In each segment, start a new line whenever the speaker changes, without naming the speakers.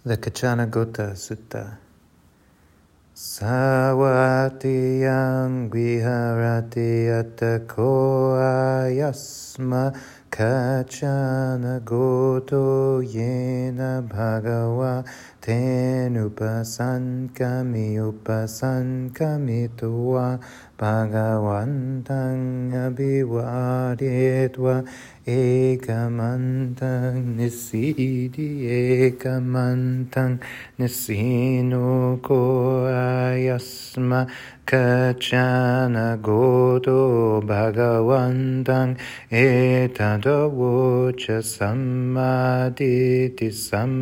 The Kachanagota Sutta. Savatiyang viharati atako ayasma kachanagoto yena bhagava tenupasankami tuva bhagavantang abhivadetva ekamantang nisidi ekamantang nisino ko ayasma kachana goto bhagavantang etadavocha sammaditi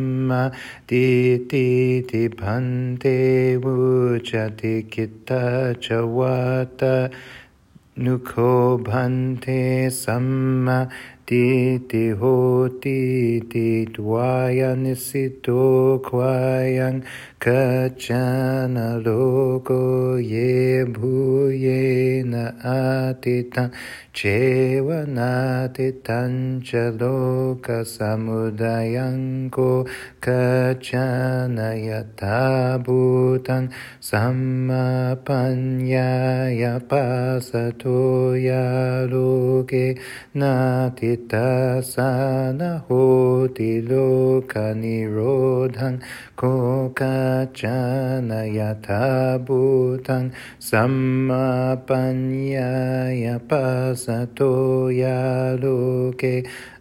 sammaditi bhante vuchati kitta chavata nuko bhante samma titi hoti dvaya nisito kvayang kachana loko ye bhuye na atitan cheva natitan cha loka samudayanko kachana yata bhutan sammapanyaya pasato ya loke nati tasana hoti loka nirodhan kokachana yata bhutan sammapanyaya pasato ya loke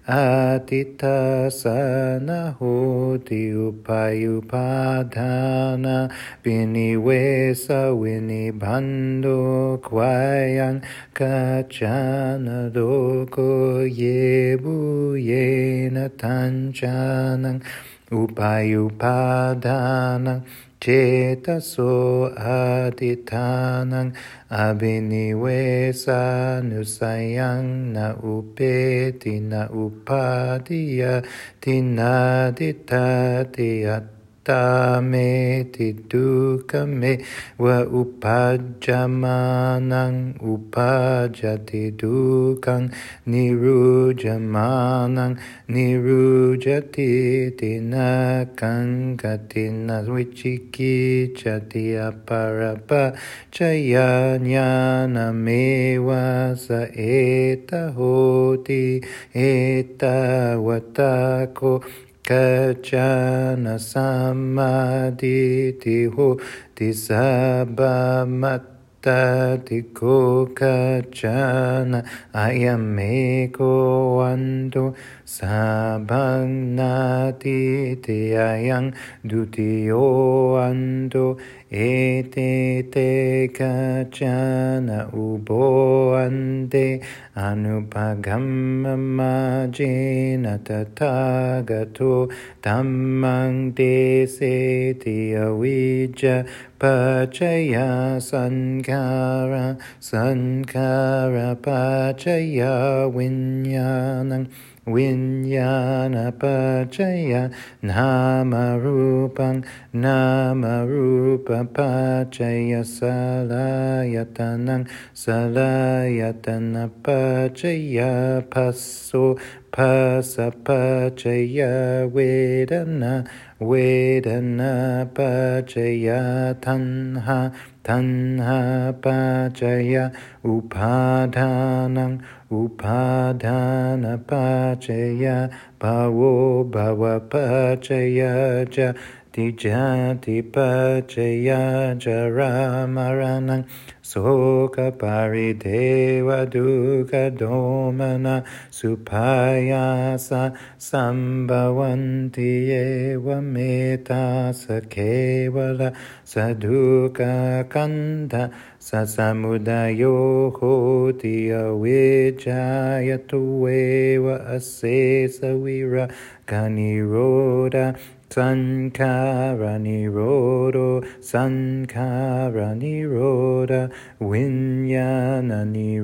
atitasana hoti upayupadhana vinivesa vinibhando kvayang kachana loko yebu yena tanchanang upayupadhanang cetaso aditanang abhinivesa nusayang na upeti na upadiya tinaditati attameti dukame wa upajjamanang upajjati dukang nirujamanang nirujati tinakang katina vichikichati aparapa chaya jnana meva sa eta hoti eta vatako kachana samaditi hoti sabhamata tiko kachana ayameko vanto sabhang nati te ayang dutiyo vanto ete te kachana ubo ante anupagamamajena tathagato tammang te seti avijja pacaya sankara pacaya vinyanang vinyana pacaya nama rupa pacaya salayatanang salayatana pacaya passo pasa pacaya vedana pacaya tanha pacaya upadhanang upadhana pacaya bhava pacaya jati pacaya jara maranang soka parideva dukkha domana supayasa sambhavanti eva meta sakevala sadhuka kanda sasamudayo hoti avijjayatu eva asesa vira kaniroda Sankara nirodo vinyana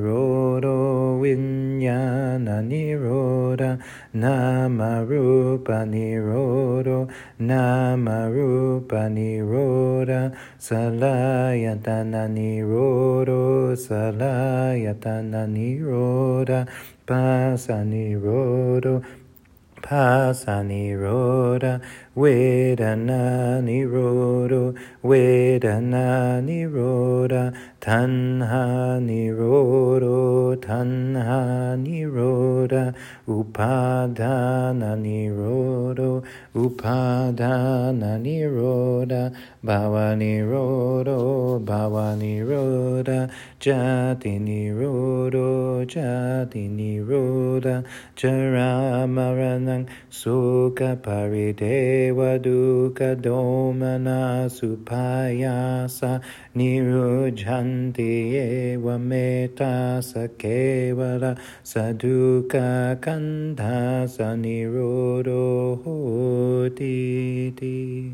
niroda namarupa niroda salayatana niroda pasa nirodo Phasa nirodha, Vedana nirodho, Vedana nirodha, Tanha nirodho, Tanha nirodha, Upadana nirodho, Upadana nirodha, Bhava nirodho, Bhava nirodha, Jati nirodho, Jati nirodha, Jara maranang sukha parideva dukkha domana supayasa nirujhanti eva meta sakevala sadukha kandha sanirodho hoti.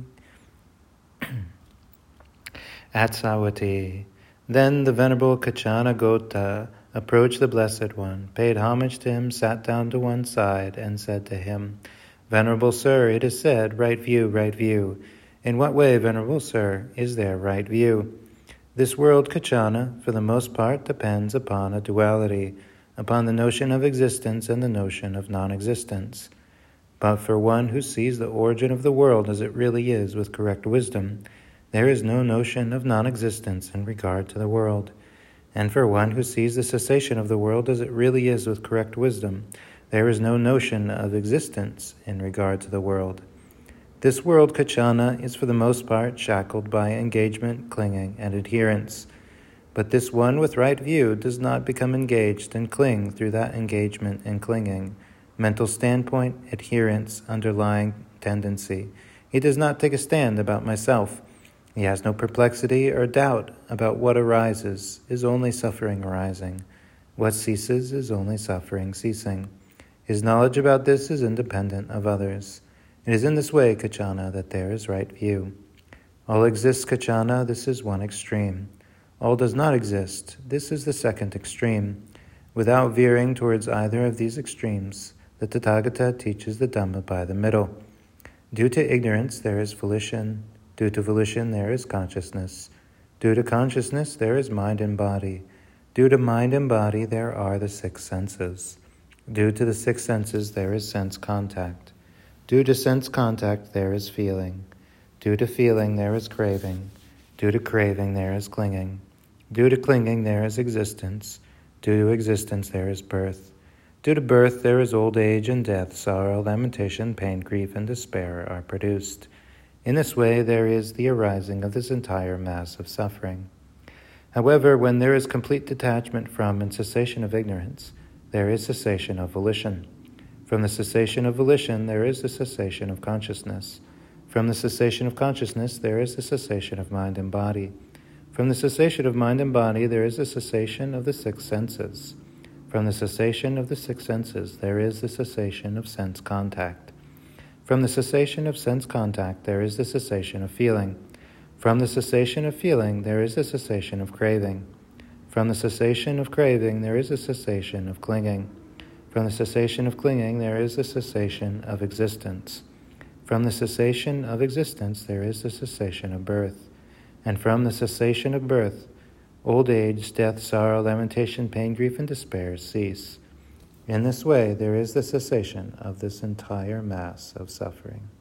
At Savatthi, then the Venerable Kachana Gota approached the Blessed One, paid homage to him, sat down to one side, and said to him, Venerable Sir, it is said, right view, right view. In what way, Venerable Sir, is there right view? This world, Kachana, for the most part depends upon a duality, upon the notion of existence and the notion of non-existence. But for one who sees the origin of the world as it really is with correct wisdom, there is no notion of non-existence in regard to the world. And for one who sees the cessation of the world as it really is with correct wisdom, there is no notion of existence in regard to the world. This world, Kachana, is for the most part shackled by engagement, clinging, and adherence. But this one with right view does not become engaged and cling through that engagement and clinging, mental standpoint, adherence, underlying tendency. He does not take a stand about myself. He has no perplexity or doubt about what arises is only suffering arising. What ceases is only suffering ceasing. His knowledge about this is independent of others. It is in this way, Kachana, that there is right view. All exists, Kachana, this is one extreme. All does not exist, this is the second extreme. Without veering towards either of these extremes, the Tathagata teaches the Dhamma by the middle. Due to ignorance, there is volition. Due to volition, there is consciousness. Due to consciousness, there is mind and body. Due to mind and body, there are the six senses. Due to the six senses, there is sense contact. Due to sense contact, there is feeling. Due to feeling, there is craving. Due to craving, there is clinging. Due to clinging, there is existence. Due to existence, there is birth. Due to birth, there is old age and death, sorrow, lamentation, pain, grief, and despair are produced. In this way, there is the arising of this entire mass of suffering. However, when there is complete detachment from and cessation of ignorance, there is cessation of volition. From the cessation of volition, there is the cessation of consciousness. From the cessation of consciousness, there is the cessation of mind and body. From the cessation of mind and body, there is the cessation of the six senses. From the cessation of the six senses, there is the cessation of sense contact. From the cessation of sense contact, there is the cessation of feeling. From the cessation of feeling, there is the cessation of craving. From the cessation of craving, there is the cessation of clinging. From the cessation of clinging, there is the cessation of existence. From the cessation of existence, there is the cessation of birth. And from the cessation of birth, old age, death, sorrow, lamentation, pain, grief, and despair cease. In this way, there is the cessation of this entire mass of suffering.